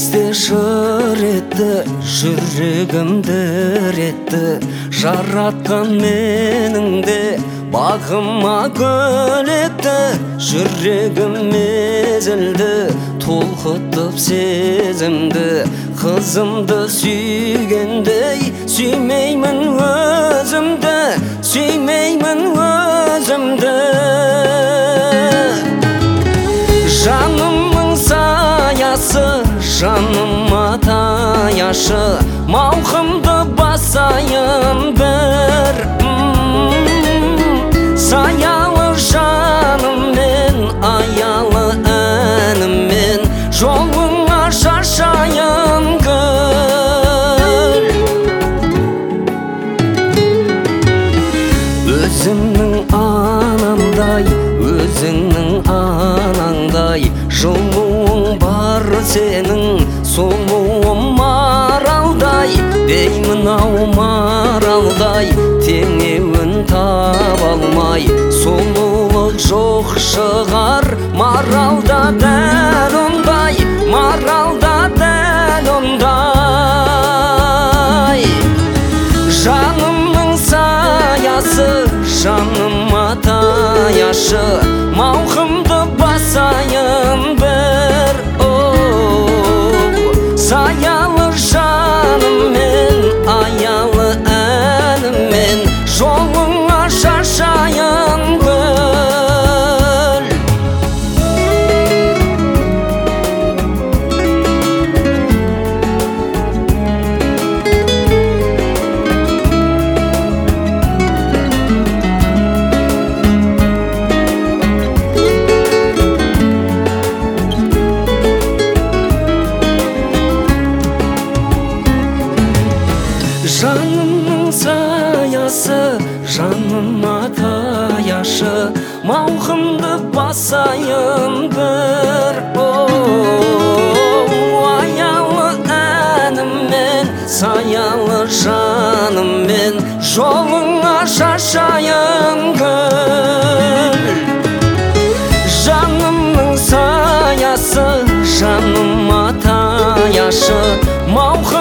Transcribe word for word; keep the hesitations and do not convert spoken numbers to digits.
кезде шыр етті, жүрегімді ретті. Жаратқан меніңде бағыма гүл екті. Жүрегім мезілді, толқытып сезімді. Қызымды сүйгендей сүймеймін өзімді, сүймеймін өзімді. Жанымның саясы жаныма таяшы, мауқымды басайын бір. Саялы жаныммен, аялы әніммен, жолыңа шашайын гүл. Өзімнің анамдай, өзіңнің анаңдай, жылуың бар сенің, сұлуым маралдай. Деймін-ау маралдай, теңеуін таба алмай. Сұлулық жоқ шығар маралда дәл ондай, маралда дәл ондай. Жанымның саясы жаныма таяшы, мауқымды басайын бір. Саялы жаныммен, аялы әніммен, жолыңа шашайын гүл. Жанымның саясы жаныма таяшы, мауқымды басайын бір. Аялы әніммен, саялы жаныммен, жолыңа шашайын гүл. Жанымның саясы жаныма таяшы, мауқымды